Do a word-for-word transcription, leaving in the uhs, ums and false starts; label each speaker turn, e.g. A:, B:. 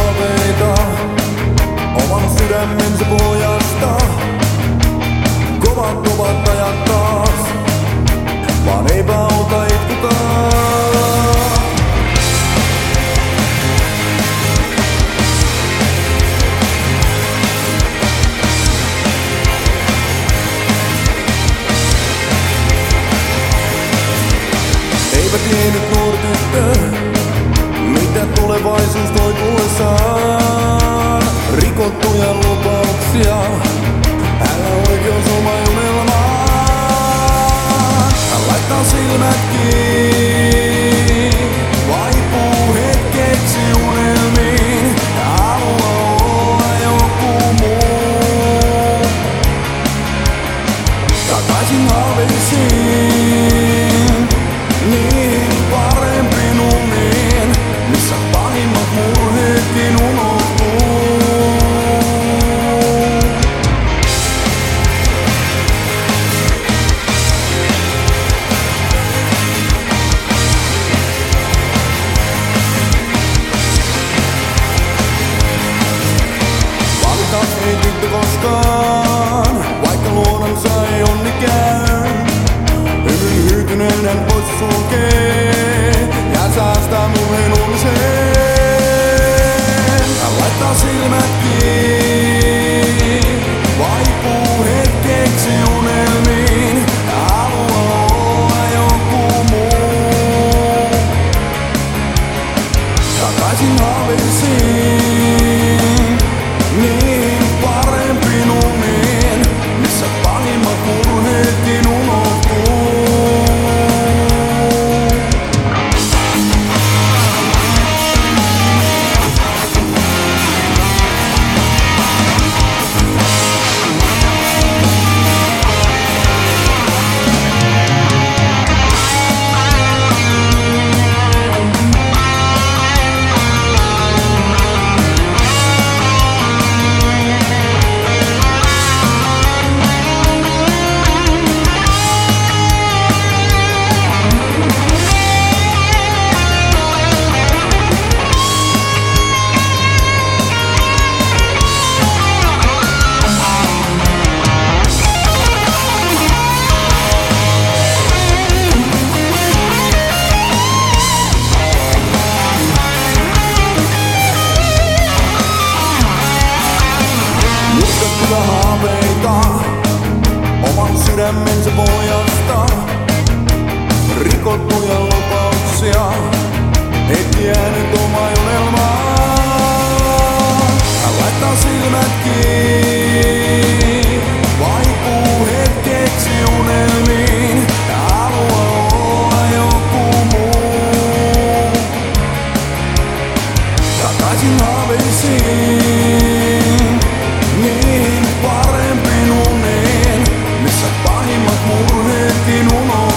A: haaveita oman sydämensä pohjasta. Kovat kovat ajat taas, vaan eipä auta itkukaan. Eipä tiennyt nuori tyttö, mitä tulevaisuus toi tullessaan. Rikottuja lupauksia, älä oikeus oma unelmaan. Hän laittaa silmät kiinni, vaipuu hetkeksi unelmiin. Haluaa olla joku muu, takaisin haaveisiin, niihin parempiin uniin, missä pahimmat murheetkin unohtuu. Valita ei tyttö koskaan, vaikka luonansa ei onni käy. Hyvin hyytyneen hän pois sulkee ja säästää murheenumiseen. Hän laittaa silmät kiinni, vaipuu hetkeksi unelmiin. Haluaa olla joku muu, takaisin haaveisiin, niihin parempiin uniin, missä pahimmat murheetkin unohtuu. Muistettuja haaveita oman sydämensä pohjasta. Rikottuja lupauksia, et jäänyt oma unelmaan. Hän laittaa silmät kiinni, vaipuu hetkeksi unelmiin. Haluaa olla joku muu, takaisin haaveisiin, niihin parempiin uniin, missä pahimmat murheetkin unohtuu.